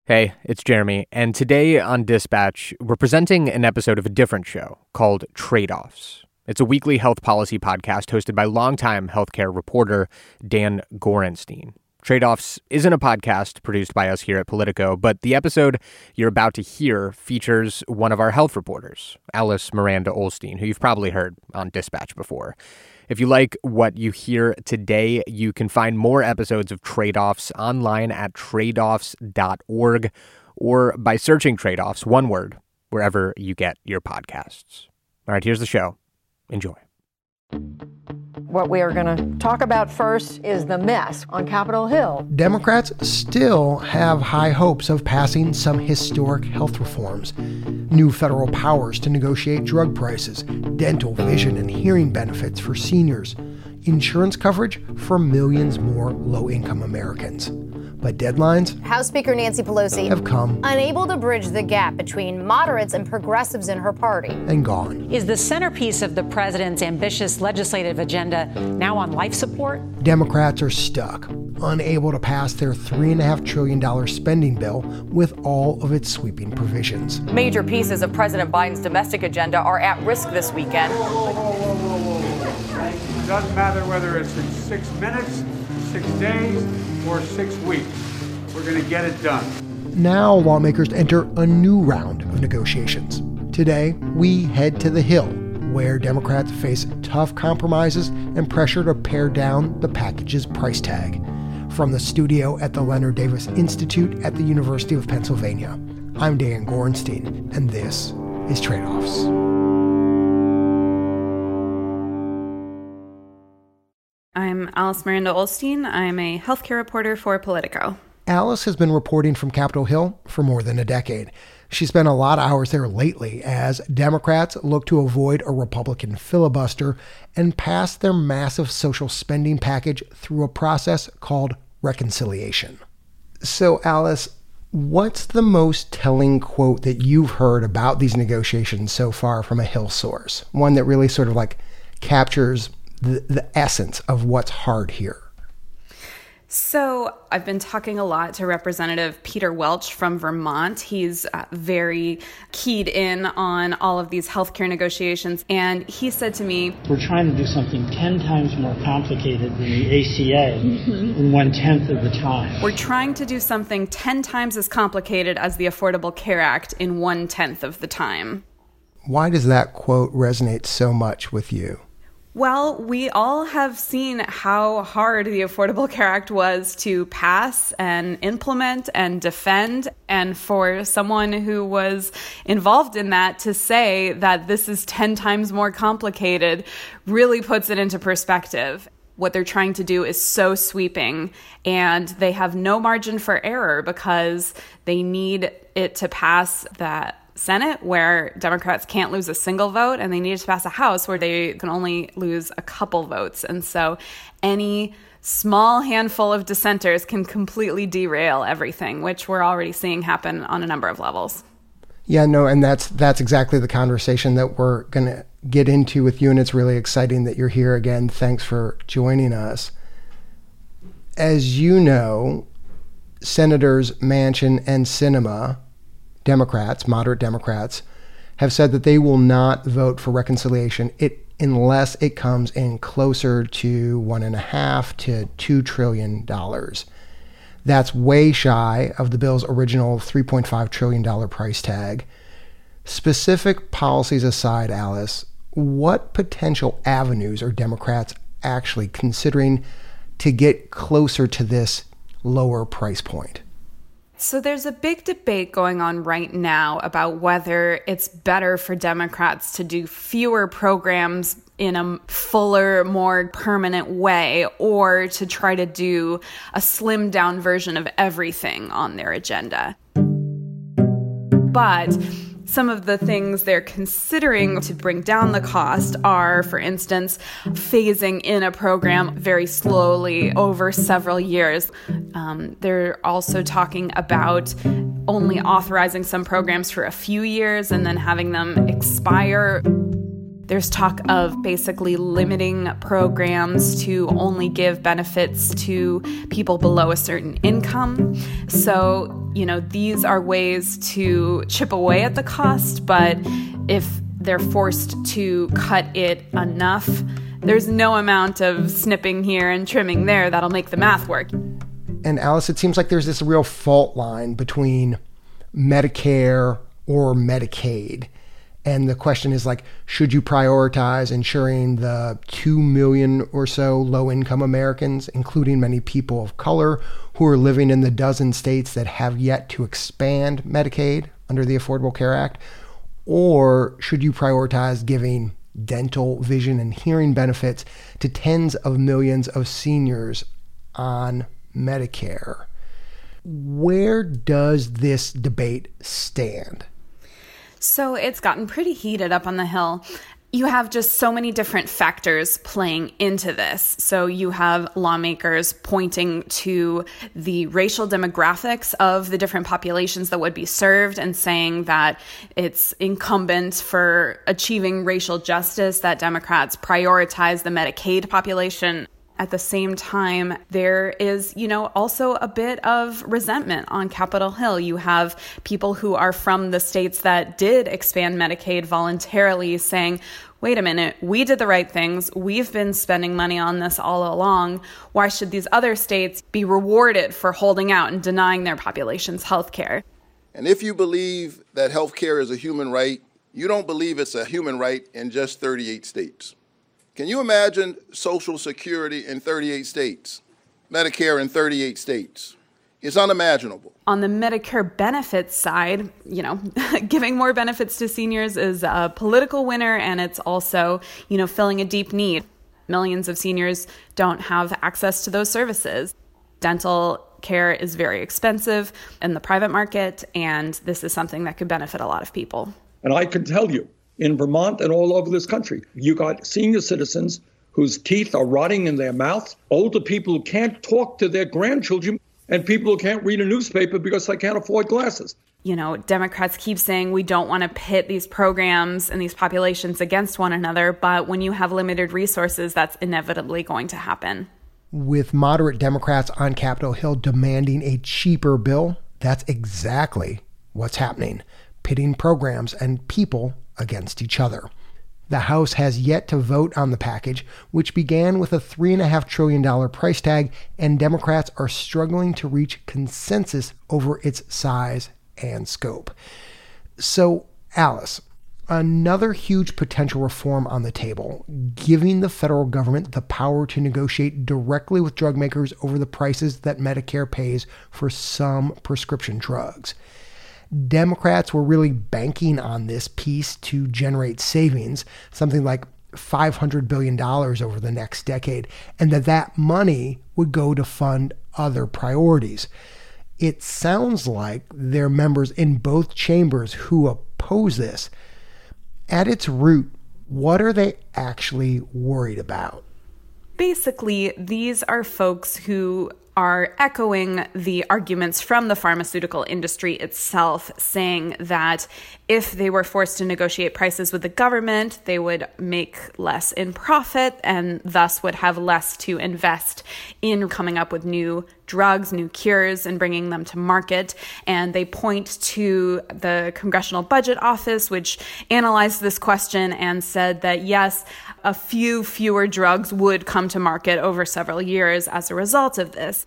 Hey, it's Jeremy, and today on Dispatch, we're presenting an episode of a different show called Trade-Offs. It's a weekly health policy podcast hosted by longtime healthcare reporter Dan Gorenstein. Trade-Offs isn't a podcast produced by us here at Politico, but the episode you're about to hear features one of our health reporters, Alice Miranda Ollstein, who you've probably heard on Dispatch before. If you like what you hear today, you can find more episodes of Trade-Offs online at tradeoffs.org or by searching Trade-Offs, one word, wherever you get your podcasts. All right, here's the show. Enjoy. What we are going to talk about first is the mess on Capitol Hill. Democrats still have high hopes of passing some historic health reforms. New federal powers to negotiate drug prices, dental, vision, and hearing benefits for seniors, insurance coverage for millions more low-income Americans. But deadlines, House Speaker Nancy Pelosi, have come unable to bridge the gap between moderates and progressives in her party. and gone. Is the centerpiece of the president's ambitious legislative agenda now on life support? Democrats are stuck, unable to pass their $3.5 trillion spending bill with all of its sweeping provisions. Major pieces of President Biden's domestic agenda are at risk this weekend. It doesn't matter whether it's in 6 minutes, 6 days, or 6 weeks. We're going to get it done. Now lawmakers enter a new round of negotiations. Today, we head to the Hill, where Democrats face tough compromises and pressure to pare down the package's price tag. From the studio at the Leonard Davis Institute at the University of Pennsylvania, I'm Dan Gorenstein, and this is Trade-Offs. I'm Alice Miranda Ollstein. I'm a healthcare reporter for Politico. Alice has been reporting from Capitol Hill for more than a decade. She spent a lot of hours there lately as Democrats look to avoid a Republican filibuster and pass their massive social spending package through a process called reconciliation. So, Alice, what's the most telling quote that you've heard about these negotiations so far from a Hill source? One that really sort of like captures the essence of what's hard here. So I've been talking a lot to Representative Peter Welch from Vermont. He's very keyed in on all of these healthcare negotiations. And he said to me, we're trying to do something 10 times more complicated than the ACA in 1/10 of the time. we're trying to do something 10 times as complicated as the Affordable Care Act in 1/10 of the time. Why does that quote resonate so much with you? Well, we all have seen how hard the Affordable Care Act was to pass and implement and defend. And for someone who was involved in that to say that this is 10 times more complicated really puts it into perspective. What they're trying to do is so sweeping, and they have no margin for error because they need it to pass that Senate, where Democrats can't lose a single vote, and they need to pass a House where they can only lose a couple votes. And so any small handful of dissenters can completely derail everything, which we're already seeing happen on a number of levels. Yeah, no, and that's exactly the conversation that we're going to get into with you, and it's really exciting that you're here again. Thanks for joining us. As you know, Senators Manchin and Sinema, Democrats, moderate Democrats, have said that they will not vote for reconciliation unless it comes in closer to $1.5 to $2 trillion. That's way shy of the bill's original $3.5 trillion price tag. Specific policies aside, Alice, what potential avenues are Democrats actually considering to get closer to this lower price point? So there's a big debate going on right now about whether it's better for Democrats to do fewer programs in a fuller, more permanent way, or to try to do a slimmed down version of everything on their agenda. But some of the things they're considering to bring down the cost are, for instance, phasing in a program very slowly over several years. They're also talking about only authorizing some programs for a few years and then having them expire. There's talk of basically limiting programs to only give benefits to people below a certain income. So, these are ways to chip away at the cost, but if they're forced to cut it enough, there's no amount of snipping here and trimming there that'll make the math work. And Alice, it seems like there's this real fault line between Medicare or Medicaid. And the question is should you prioritize ensuring the 2 million or so low-income Americans, including many people of color who are living in the dozen states that have yet to expand Medicaid under the Affordable Care Act? Or should you prioritize giving dental, vision, and hearing benefits to tens of millions of seniors on Medicare? Where does this debate stand? So it's gotten pretty heated up on the Hill. You have just so many different factors playing into this. So you have lawmakers pointing to the racial demographics of the different populations that would be served and saying that it's incumbent for achieving racial justice that Democrats prioritize the Medicaid population. At the same time, there is, also a bit of resentment on Capitol Hill. You have people who are from the states that did expand Medicaid voluntarily saying, wait a minute, we did the right things. We've been spending money on this all along. Why should these other states be rewarded for holding out and denying their populations health care? And if you believe that health care is a human right, you don't believe it's a human right in just 38 states. Can you imagine Social Security in 38 states, Medicare in 38 states? It's unimaginable. On the Medicare benefits side, giving more benefits to seniors is a political winner, and it's also, filling a deep need. Millions of seniors don't have access to those services. Dental care is very expensive in the private market, and this is something that could benefit a lot of people. And I can tell you, in Vermont and all over this country, you got senior citizens whose teeth are rotting in their mouths, older people who can't talk to their grandchildren, and people who can't read a newspaper because they can't afford glasses. Democrats keep saying we don't want to pit these programs and these populations against one another, but when you have limited resources, that's inevitably going to happen. With moderate Democrats on Capitol Hill demanding a cheaper bill, that's exactly what's happening, pitting programs and people against each other. The House has yet to vote on the package, which began with a $3.5 trillion price tag, and Democrats are struggling to reach consensus over its size and scope. So, Alice, another huge potential reform on the table, giving the federal government the power to negotiate directly with drug makers over the prices that Medicare pays for some prescription drugs. Democrats were really banking on this piece to generate savings, something like $500 billion over the next decade, and that money would go to fund other priorities. It sounds like there are members in both chambers who oppose this. At its root, what are they actually worried about? Basically, these are folks who are echoing the arguments from the pharmaceutical industry itself, saying that if they were forced to negotiate prices with the government, they would make less in profit and thus would have less to invest in coming up with new drugs, new cures, and bringing them to market. And they point to the Congressional Budget Office, which analyzed this question and said that, yes, a few fewer drugs would come to market over several years as a result of this.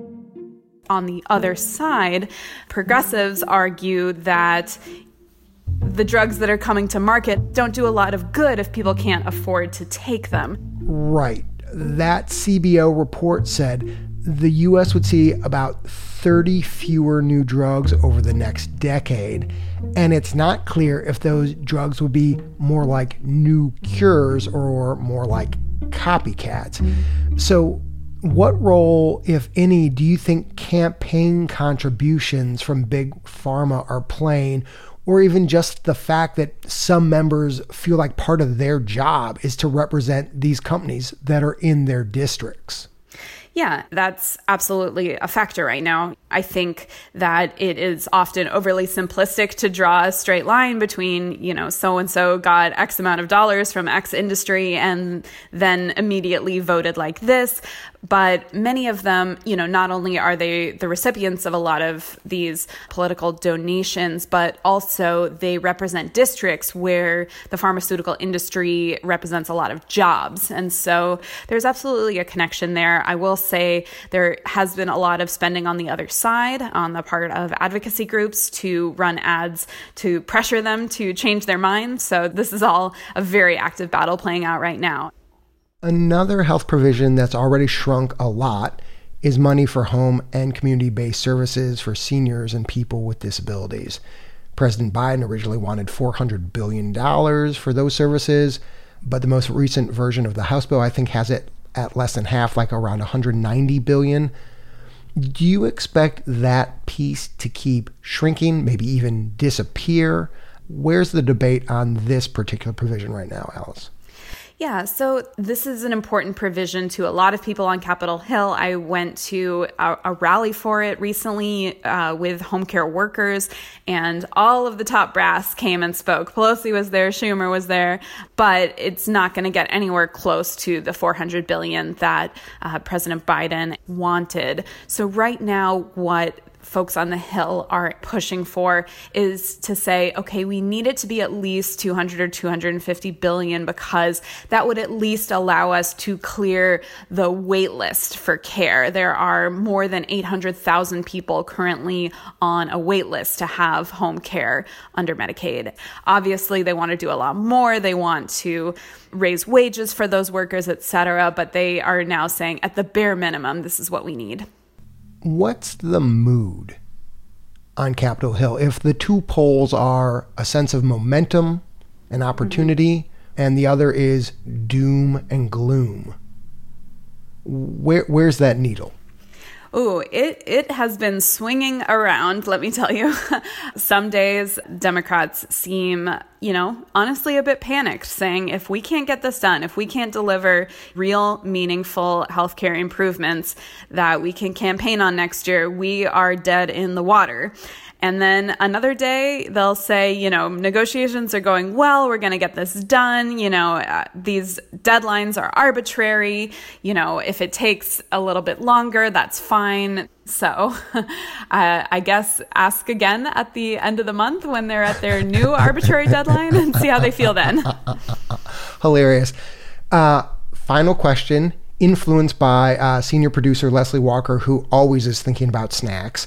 On the other side, progressives argue that the drugs that are coming to market don't do a lot of good if people can't afford to take them. Right. That CBO report said the U.S. would see about 30 fewer new drugs over the next decade, and it's not clear if those drugs would be more like new cures or more like copycats. So what role, if any, do you think campaign contributions from big pharma are playing, or even just the fact that some members feel like part of their job is to represent these companies that are in their districts? Yeah, that's absolutely a factor right now. I think that it is often overly simplistic to draw a straight line between, so-and-so got X amount of dollars from X industry and then immediately voted like this. But many of them, not only are they the recipients of a lot of these political donations, but also they represent districts where the pharmaceutical industry represents a lot of jobs. And so there's absolutely a connection there. I will say there has been a lot of spending on the other side on the part of advocacy groups to run ads to pressure them to change their minds. So this is all a very active battle playing out right now. Another health provision that's already shrunk a lot is money for home and community-based services for seniors and people with disabilities. President Biden originally wanted $400 billion for those services, but the most recent version of the House bill, I think, has it at less than half, like around $190 billion. Do you expect that piece to keep shrinking, maybe even disappear? Where's the debate on this particular provision right now, Alice? Yeah, so this is an important provision to a lot of people on Capitol Hill. I went to a rally for it recently with home care workers, and all of the top brass came and spoke. Pelosi was there, Schumer was there, but it's not going to get anywhere close to the $400 billion that President Biden wanted. So right now, what folks on the Hill are pushing for is to say, okay, we need it to be at least 200 or 250 billion because that would at least allow us to clear the wait list for care. There are more than 800,000 people currently on a wait list to have home care under Medicaid. Obviously, they want to do a lot more. They want to raise wages for those workers, et cetera, but they are now saying at the bare minimum, this is what we need. What's the mood on Capitol Hill? If the two poles are a sense of momentum and opportunity, and the other is doom and gloom, where's that needle? Ooh, it has been swinging around, let me tell you. Some days Democrats seem, honestly a bit panicked, saying if we can't get this done, if we can't deliver real, meaningful healthcare improvements that we can campaign on next year, we are dead in the water. And then another day, they'll say, negotiations are going well. We're going to get this done. These deadlines are arbitrary. If it takes a little bit longer, that's fine. So I guess ask again at the end of the month when they're at their new arbitrary deadline and see how they feel then. Hilarious. Final question, influenced by senior producer Leslie Walker, who always is thinking about snacks.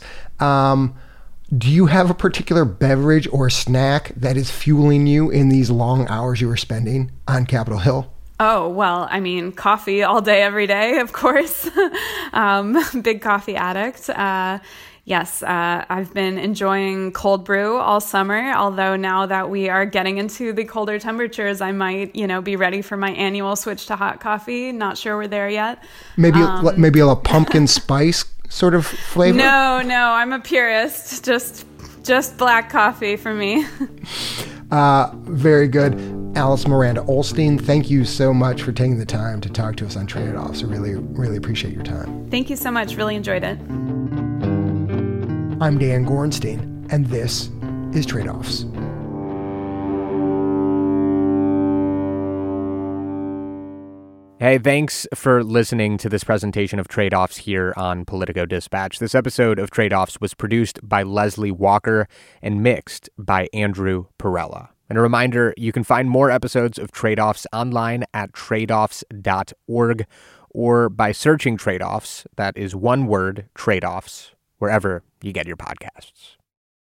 Do you have a particular beverage or snack that is fueling you in these long hours you were spending on Capitol Hill? Oh, well, coffee all day, every day, of course. Big coffee addict. Yes, I've been enjoying cold brew all summer, although now that we are getting into the colder temperatures, I might, be ready for my annual switch to hot coffee. Not sure we're there yet. Maybe a pumpkin spice sort of flavor? No, I'm a purist. Just black coffee for me. Very good. Alice Miranda Ollstein, thank you so much for taking the time to talk to us on Trade Offs. I really, really appreciate your time. Thank you so much. Really enjoyed it. I'm Dan Gorenstein, and this is Trade Offs. Hey, thanks for listening to this presentation of Trade Offs here on Politico Dispatch. This episode of Trade Offs was produced by Leslie Walker and mixed by Andrew Perella. And a reminder, you can find more episodes of Trade Offs online at tradeoffs.org or by searching Trade Offs, that is one word, Trade Offs, wherever you get your podcasts.